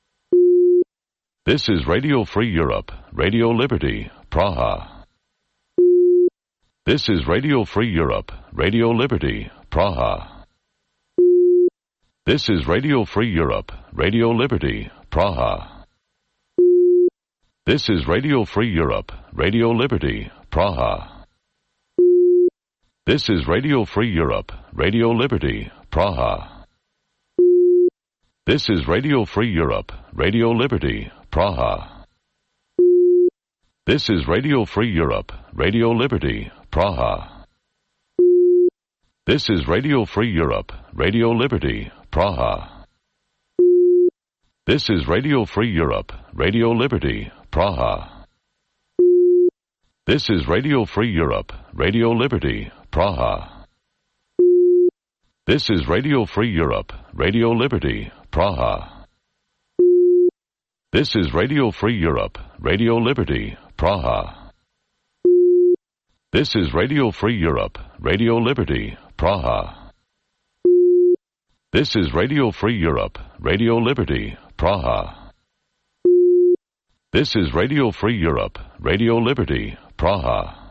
This is Radio Free Europe, Radio Liberty, Praha. This is Radio Free Europe, Radio Liberty, Praha. This is Radio Free Europe, Radio Liberty, Praha. This is Radio Free Europe, Radio Liberty, Praha. This is Radio Free Europe, Radio Liberty, Praha. This is Radio Free Europe, Radio Liberty, Praha. This is Radio Free Europe, Radio Liberty, Praha. This is Radio Free Europe, Radio Liberty, Praha. This is Radio Free Europe, Radio Liberty, Praha. This is Radio Free Europe, Radio Liberty, Praha. This is Radio Free Europe, Radio Liberty, Praha. This is Radio Free Europe, Radio Liberty, Praha. This is Radio Free Europe, Radio Liberty, Praha. This is Radio Free Europe, Radio Liberty, Praha. This is Radio Free Europe, Radio Liberty, Praha.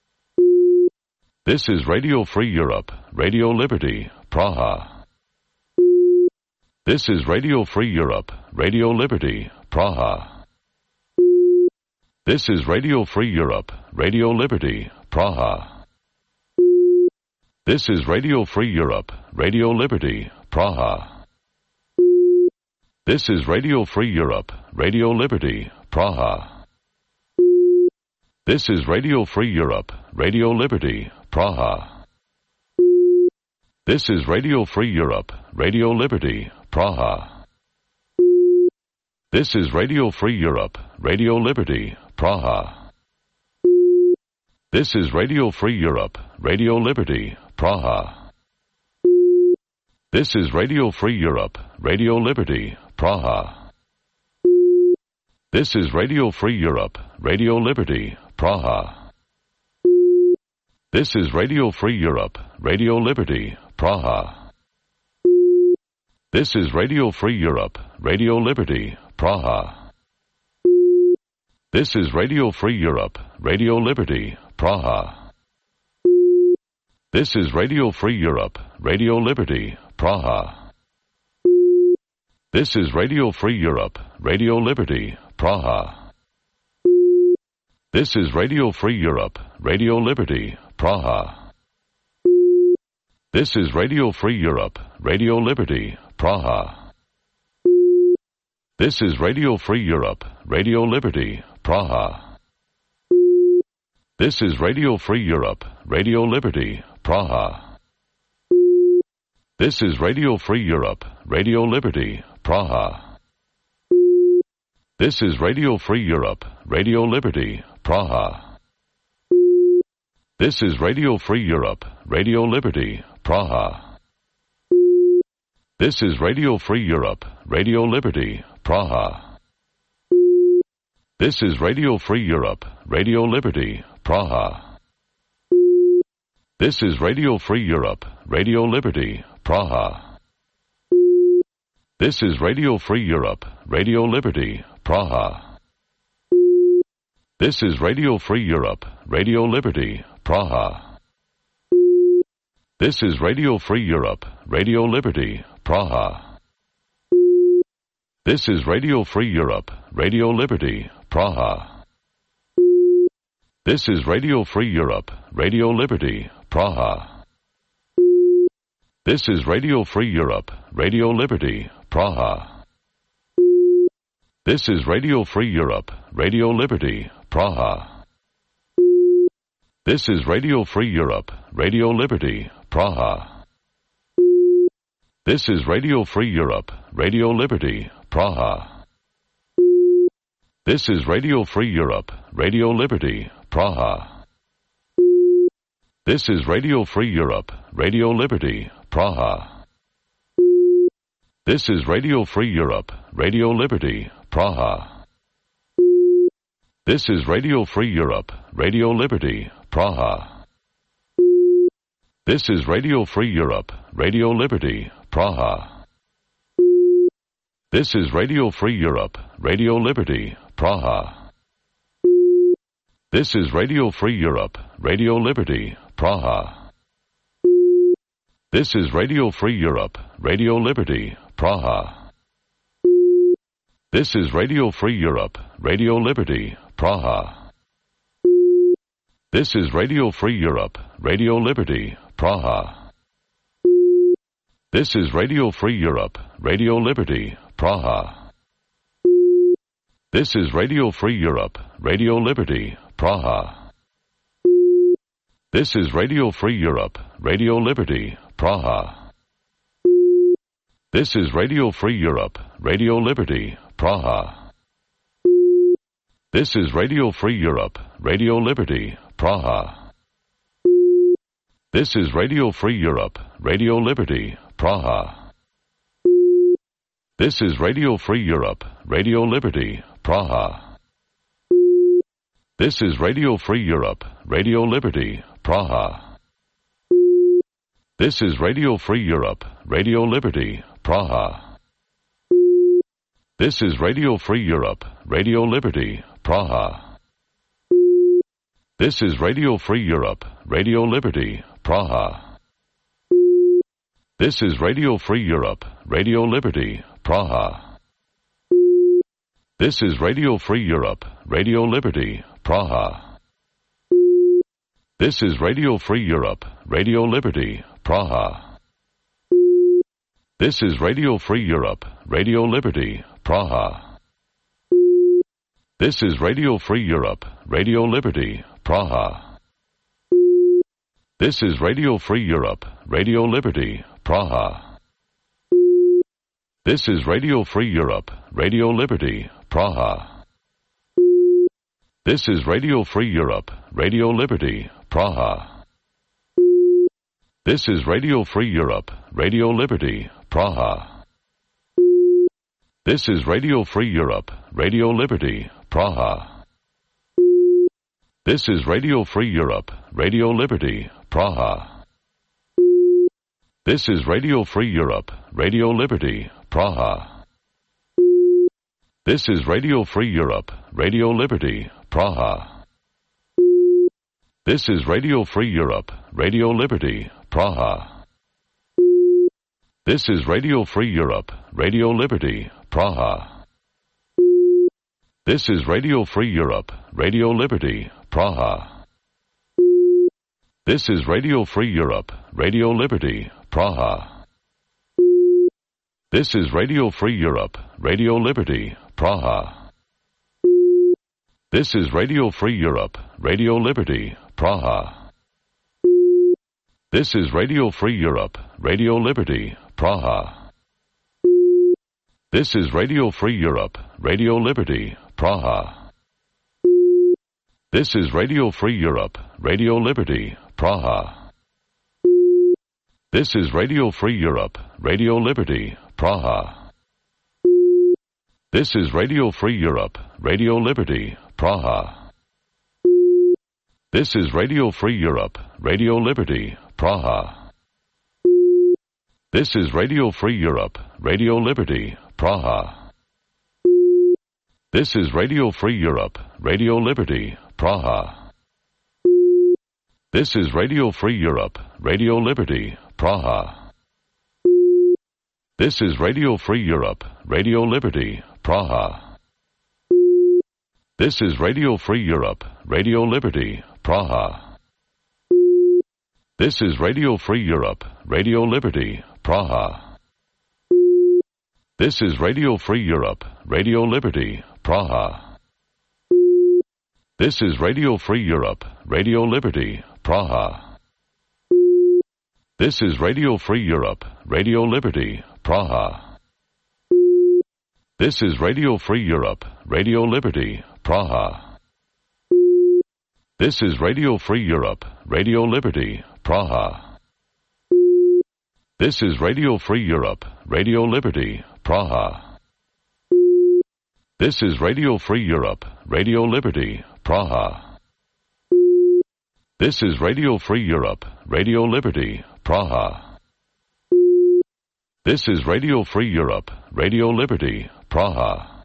This is Radio Free Europe, Radio Liberty, Praha. This is Radio Free Europe, Radio Liberty, Praha. This is Radio Free Europe, Radio Liberty, Praha. This is Radio Free Europe, Radio Liberty, Praha. This is Radio Free Europe, Radio Liberty, Praha. This is Radio Free Europe, Radio Liberty, Praha. This is Radio Free Europe, Radio Liberty, Praha. This is Radio Free Europe, Radio Liberty, Praha. This is Radio Free Europe, Radio Liberty, Praha. This is Radio Free Europe, Radio Liberty, Praha. This is Radio Free Europe, Radio Liberty, Praha. This is Radio Free Europe, Radio Liberty, Praha. This is Radio Free Europe, Radio Liberty, Praha. This is Radio Free Europe, Radio Liberty, Praha. This is Radio Free Europe, Radio Liberty, Praha. This is Radio Free Europe, Radio Liberty, Praha. This is Radio Free Europe, Radio Liberty, Praha. This is Radio Free Europe, Radio Liberty, Praha. This is Radio Free Europe, Radio Liberty, Praha. This is Radio Free Europe, Radio Liberty, Praha. This is Radio Free Europe, Radio Liberty, Praha. This is Radio Free Europe, Radio Liberty, Praha. This is Radio Free Europe, Radio Liberty, Praha. This is Radio Free Europe, Radio Liberty, Praha. This is Radio Free Europe, Radio Liberty, Praha. This is Radio Free Europe, Radio Liberty, Praha. This is Radio Free Europe, Radio Liberty, Praha. This is Radio Free Europe, Radio Liberty, Praha. This is Radio Free Europe, Radio Liberty, Praha. This is Radio Free Europe, Radio Liberty, Praha. This is Radio Free Europe, Radio Liberty, Praha. This is Radio Free Europe, Radio Liberty, Praha. This is Radio Free Europe, Radio Liberty, Praha. This is Radio Free Europe, Radio Liberty, Praha. This is Radio Free Europe, Radio Liberty, Praha. This is Radio Free Europe, Radio Liberty, Praha. This is Radio Free Europe, Radio Liberty, Praha. This is Radio Free Europe, Radio Liberty, Praha. This is Radio Free Europe, Radio Liberty, Praha. This is Radio Free Europe, Radio Liberty, Praha. This is Radio Free Europe, Radio Liberty, Praha. This is Radio Free Europe, Radio Liberty, Praha. This is Radio Free Europe, Radio Liberty, Praha. This is Radio Free Europe, Radio Liberty, Praha. This is Radio Free Europe, Radio Liberty, Praha. This is Radio Free Europe, Radio Liberty, Praha. This is Radio Free Europe, Radio Liberty, Praha. This is Radio Free Europe, Radio Liberty, Praha. This is Radio Free Europe, Radio Liberty, Praha. This is Radio Free Europe, Radio Liberty, Praha. This is Radio Free Europe, Radio Liberty, Praha. This is Radio Free Europe, Radio Liberty, Praha. This is Radio Free Europe, Radio Liberty, Praha. This is Radio Free Europe, Radio Liberty, Praha. This is Radio Free Europe, Radio Liberty, Praha. This is Radio Free Europe, Radio Liberty, Praha. This is Radio Free Europe, Radio Liberty, Praha. This is Radio Free Europe, Radio Liberty, Praha. This is Radio Free Europe, Radio Liberty, Praha. This is Radio Free Europe, Radio Liberty, Praha. This is Radio Free Europe, Radio Liberty, Praha. This is Radio Free Europe, Radio Liberty, Praha. This is Radio Free Europe, Radio Liberty, Praha. This is Radio Free Europe, Radio Liberty, Praha. This is Radio Free Europe, Radio Liberty, Praha. This is Radio Free Europe, Radio Liberty, Praha. This is Radio Free Europe, Radio Liberty, Praha. This is Radio Free Europe, Radio Liberty, Praha. This is Radio Free Europe, Radio Liberty, Praha. This is Radio Free Europe, Radio Liberty, Praha. This is Radio Free Europe, Radio Liberty, Praha. This is Radio Free Europe, Radio Liberty, Praha. This is Radio Free Europe, Radio Liberty, Praha. This is Radio Free Europe, Radio Liberty, Praha. This is Radio Free Europe, Radio Liberty, Praha. This is Radio Free Europe, Radio Liberty, Praha. This is Radio Free Europe, Radio Liberty, Praha. This is Radio Free Europe, Radio Liberty, Praha. This is Radio Free Europe, Radio Liberty, Praha. This is Radio Free Europe, Radio Liberty, Praha. This is Radio Free Europe, Radio Liberty, Praha. This is Radio Free Europe, Radio Liberty, Praha. This is Radio Free Europe, Radio Liberty, Praha. This is Radio Free Europe, Radio Liberty, Praha. This is Radio Free Europe, Radio Liberty, Praha. This is Radio Free Europe, Radio Liberty, Praha. This is Radio Free Europe, Radio Liberty, Praha. This is Radio Free Europe, Radio Liberty, Praha. This is Radio Free Europe, Radio Liberty, Praha. This is Radio Free Europe, Radio Liberty, Praha. This is Radio Free Europe, Radio Liberty, Praha. This is Radio Free Europe, Radio Liberty, Praha. This is Radio Free Europe, Radio Liberty, Praha. This is Radio Free Europe, Radio Liberty, Praha. This is Radio Free Europe, Radio Liberty, Praha. This is Radio Free Europe, Radio Liberty, Praha.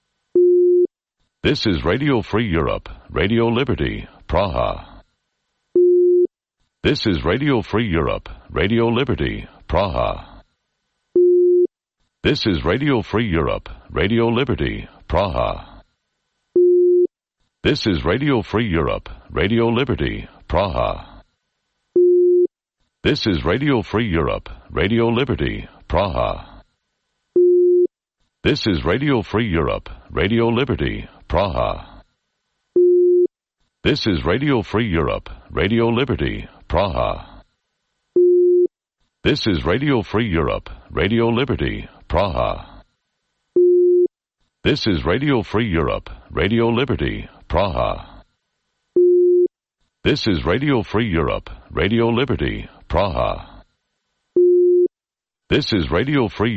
This is Radio Free Europe, Radio Liberty, Praha. This is Radio Free Europe, Radio Liberty, Praha. This is Radio Free Europe, Radio Liberty, Praha. This is Radio Free Europe, Radio Liberty, Praha. This is Radio Free Europe, Radio Liberty, Praha. This is Radio Free Europe, Radio Liberty, Praha. This is Radio Free Europe, Radio Liberty, Praha. This is Radio Free Europe, Radio Liberty, Praha. This is Radio Free Europe, Radio Liberty, Praha. This is Radio Free Europe, Radio Liberty, Praha. This is Radio Free